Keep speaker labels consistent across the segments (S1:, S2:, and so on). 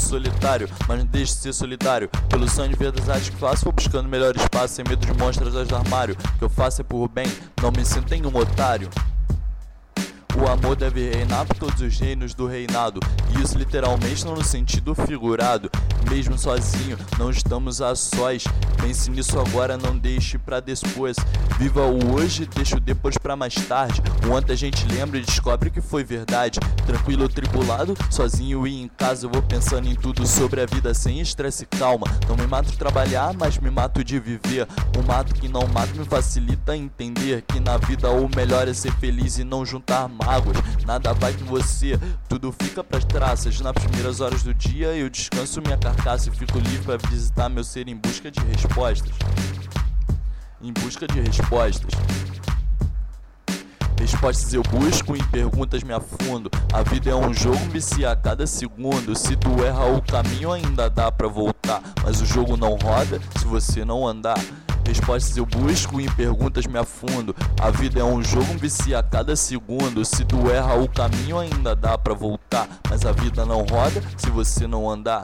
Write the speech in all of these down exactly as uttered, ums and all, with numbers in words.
S1: solitário, mas não deixe de ser solidário. Pelo sonho de verdade que faço, vou buscando melhor espaço, sem medo de monstros atrás do armário. O que eu faço é por bem, não me sinto em um otário. O amor deve reinar por todos os reinos do reinado, e isso literalmente não no sentido figurado. Mesmo sozinho, não estamos a sós. Pense nisso agora, não deixe pra depois. Viva o hoje, deixa o depois pra mais tarde. O ontem a gente lembra e descobre que foi verdade. Tranquilo ou tribulado, sozinho e em casa, eu vou pensando em tudo sobre a vida sem estresse e calma. Não me mato de trabalhar, mas me mato de viver. O mato que não mata me facilita entender que na vida o melhor é ser feliz e não juntar mágoas. Nada vai com você, tudo fica pras traças. Nas primeiras horas do dia eu descanso minha carcaça e fico livre pra visitar meu ser em busca de respostas. Em busca de respostas. Respostas eu busco, em perguntas me afundo. A vida é um jogo, vicia a cada segundo. Se tu erra o caminho ainda dá pra voltar, mas o jogo não roda se você não andar. Respostas eu busco, em perguntas me afundo. A vida é um jogo, vicia a cada segundo. Se tu erra o caminho ainda dá pra voltar, mas a vida não roda se você não andar.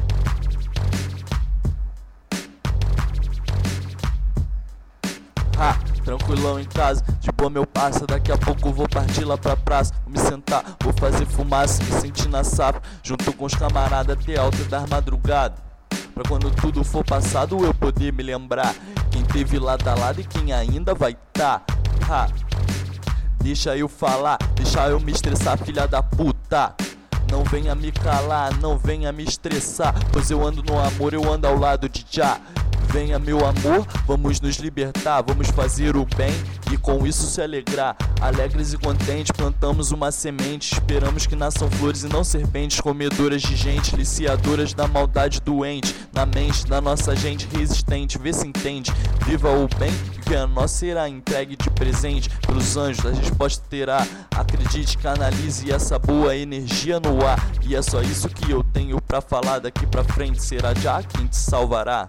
S1: Ha, tranquilão em casa, de boa meu passa. Daqui a pouco vou partir lá pra praça. Vou me sentar, vou fazer fumaça, me sentir na safra, junto com os camaradas até alta da madrugada. Pra quando tudo for passado eu poder me lembrar quem teve lado a lado e quem ainda vai tá. Ha. Deixa eu falar, deixa eu me estressar, filha da puta. Não venha me calar, não venha me estressar, pois eu ando no amor, eu ando ao lado de Já. Venha meu amor, vamos nos libertar, vamos fazer o bem e com isso se alegrar. Alegres e contentes plantamos uma semente, esperamos que nasçam flores e não serpentes, comedoras de gente, liciadoras da maldade doente, na mente da nossa gente resistente. Vê se entende, viva o bem e que a nossa será entregue de presente pelos anjos, a resposta terá. Acredite, canalize essa boa energia no ar, e é só isso que eu tenho pra falar. Daqui pra frente será Já quem te salvará.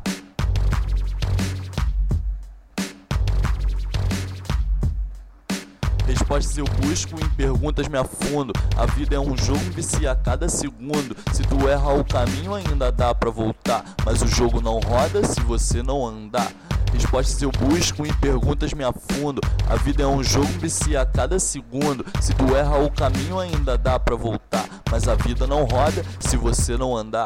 S1: Respostas eu busco, em perguntas me afundo. A vida é um jogo, vicia a cada segundo. Se tu erra o caminho ainda dá pra voltar, mas o jogo não roda se você não andar. Respostas eu busco, em perguntas me afundo. A vida é um jogo, vicia a cada segundo. Se tu erra o caminho ainda dá pra voltar, mas a vida não roda se você não andar.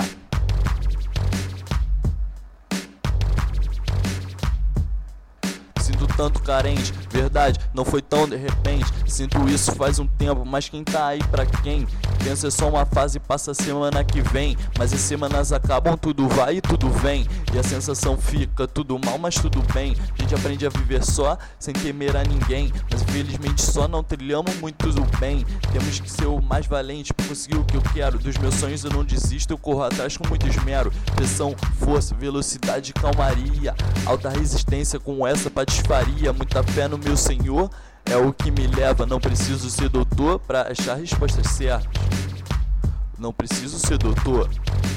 S1: Sinto tanto carente, verdade, não foi tão de repente. Sinto isso faz um tempo, mas quem tá aí pra quem? Pensa é só uma fase e passa a semana que vem, mas as semanas acabam, tudo vai e tudo vem, e a sensação fica tudo mal, mas tudo bem. A gente aprende a viver só, sem temer a ninguém, mas infelizmente só não trilhamos muito tudo bem. Temos que ser o mais valente pra conseguir o que eu quero. Dos meus sonhos eu não desisto, eu corro atrás com muito esmero. Pressão, força, velocidade e calmaria, alta resistência com essa patifaria. Muita fé no meu Senhor é o que me leva. Não preciso ser doutor pra achar respostas certas. Não preciso ser doutor.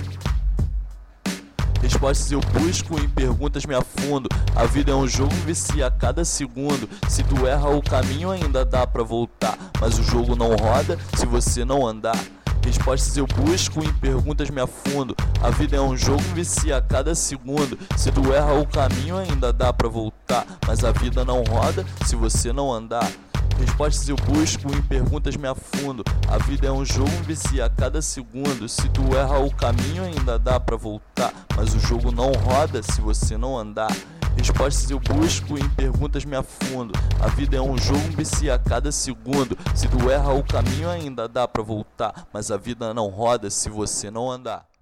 S1: Respostas eu busco, em perguntas me afundo. A vida é um jogo, vicia a cada segundo. Se tu erra o caminho ainda dá pra voltar, mas o jogo não roda se você não andar. Respostas eu busco, em perguntas me afundo. A vida é um jogo, vicia a cada segundo. Se tu erra o caminho ainda dá pra voltar, mas a vida não roda se você não andar. Respostas eu busco, em perguntas me afundo. A vida é um jogo, vicia a cada segundo. Se tu erra o caminho ainda dá pra voltar, mas o jogo não roda se você não andar. Respostas eu busco, em perguntas me afundo. A vida é um jogo, vicia a cada segundo. Se tu erra o caminho ainda dá pra voltar, mas a vida não roda se você não andar.